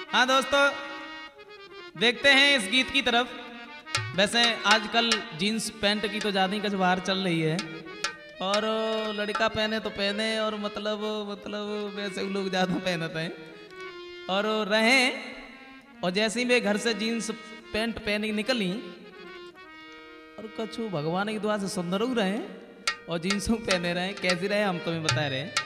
हाँ दोस्तों, देखते हैं इस गीत की तरफ। वैसे आजकल जीन्स पैंट की तो ज़्यादा ही कचवार चल रही है, और लड़का पहने तो पहने, और मतलब वैसे लोग ज़्यादा पहनते हैं और रहें। और जैसे ही मैं घर से जीन्स पैंट पहन के निकली और कछु भगवान की दुआ से सुंदर हो रहे और जीन्सों पहने रहे, कैसी रहे हम तुम्हें बता रहे हैं।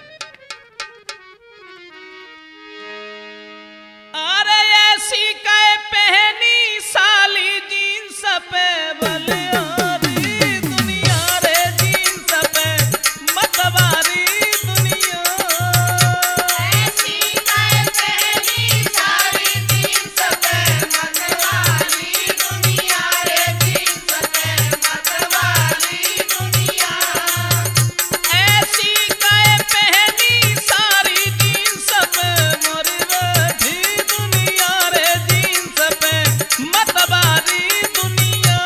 अरे ऐसी कै पहनी साली जीन्स पे बलियारी दुनिया रे, जीन्स पे मतवारी दुनिया। ऐसी कै पहनी साली जीन्स पे मतवारी दुनिया रे, जीन्स पे मतवारी दुनिया। ऐसी कै पहनी सारी जीन्स पे मोरी बैठी दुनिया रे, जीन्स पे मतवारी दुनिया।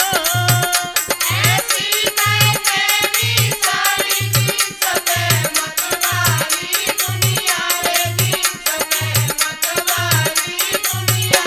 ऐसी कै पहनी साली जीन्स पे मतवारी दुनिया रे, जीन्स पे मतवारी दुनिया।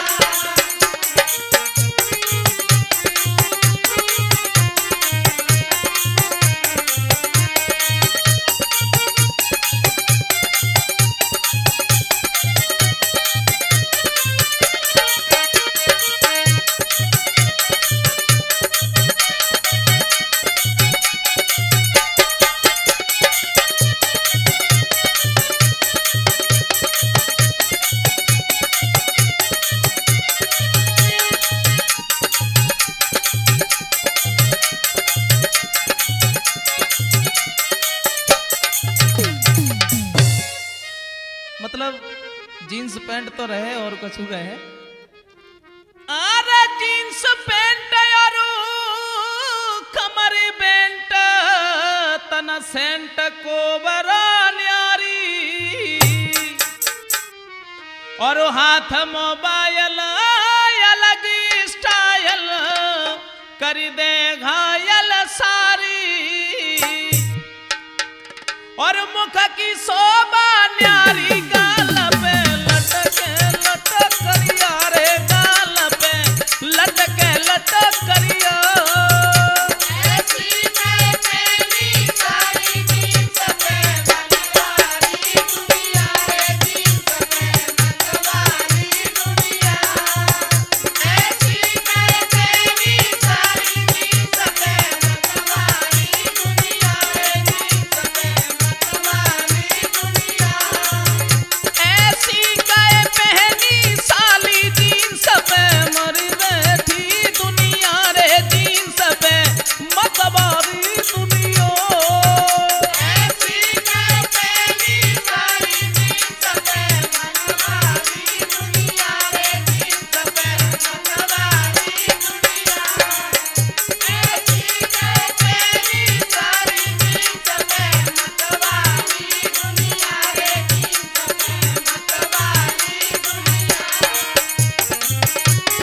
मतलब जीन्स पैंट तो रहे और कुछ रहे। अरे जीन्स पैंट और कमर बेंट तना सेंट को बरान्यारी, और हाथ मोबाइल अलग स्टाइल कर दे घायल सारी, और मुख की शोभा न्यारी गाल पे लटक करिया रे, गाल पे लटक करिया। ऐसी कै पहनी साली जीन्स पे मतवारी दुनिया रे, जीन्स पे मतवारी दुनिया। ऐसी कै पहनी साली जीन्स पे मतवारी दुनिया रे, जीन्स पे मतवारी दुनिया। ऐसी कै पहनी साली जीन्स पे मरी बैठी दुनिया रे, जीन्स पे मतवारी दुनिया। ऐसी कै पहनी साली जीन्स पे मतवारी दुनिया रे, जीन्स पे मतवारी दुनिया। ऐसी कै पहनी साली जीन्स पे मतवारी दुनिया रे, जीन्स पे मतवारी दुनिया।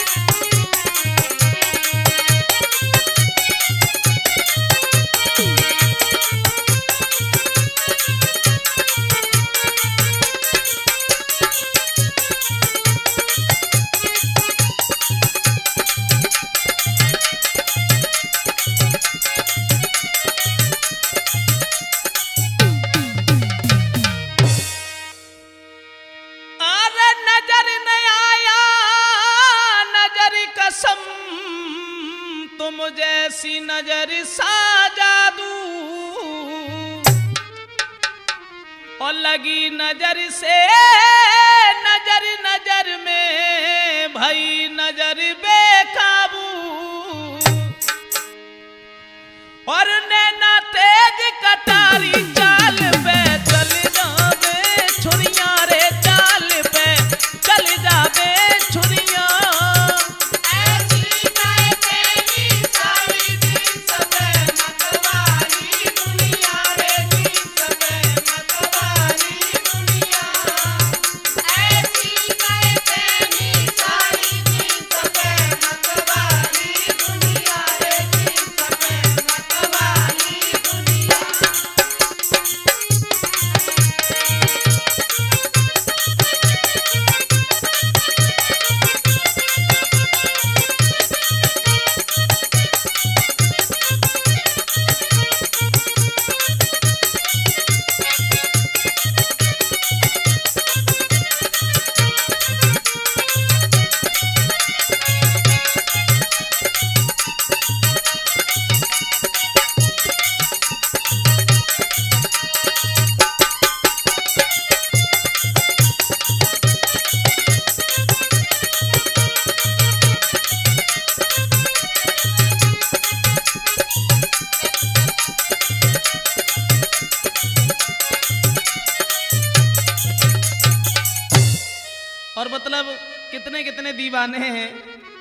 अरे नजर न आया नजर कसम, तुम जैसी नजर सा जादू, और लगी नजर से नजर में भई नजर बेकाबू, और नैना तेज कटारी चाल पे चल जावे छुरिया रे, चाल पे चल जावे छुरिया। ऐसी कै पहनी साली जीन्स पे मतवारी दुनिया रे, जीन्स पे मतवारी दुनिया। ऐसी कै पहनी साली जीन्स पे मतवारी दुनिया रे, जीन्स पे मतवारी दुनिया। और मतलब कितने कितने दीवाने हैं।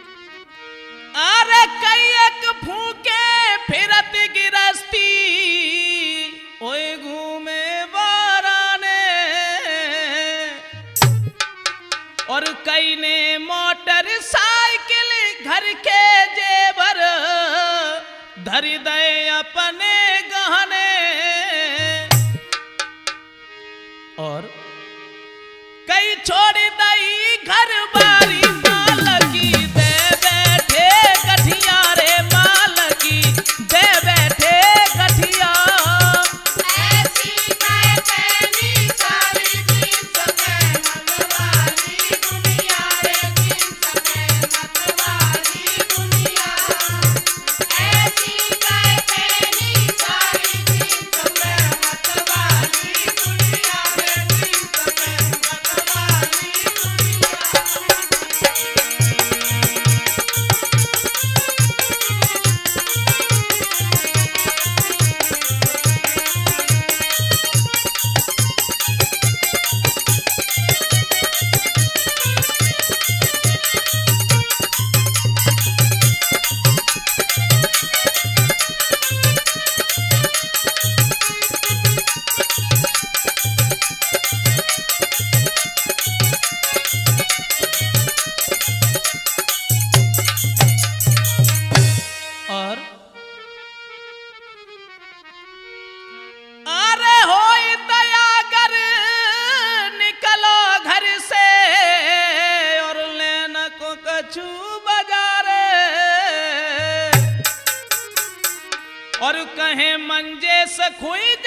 अरे कई एक फूके फिरत गिरस्ती ओए घूमे बाराने, और कई ने मोटरसाइकिल घर के जेवर धर दे अपने गहने, और कई छोड़ दई घर बारी मालकी दे बैठे गठिया रे मालकी दे बैठे गठिया। ऐसी कहनी सारी जींस में मतवाली दुनिया रे, जींस में मतवाली दुनिया। ऐसी कहनी सारी जींस में मतवाली दुनिया रे, जींस में मतवाली और अरे होई दयागर निकलो घर से, और लेना को कछु बाजारे, और कहे मंजे से खुई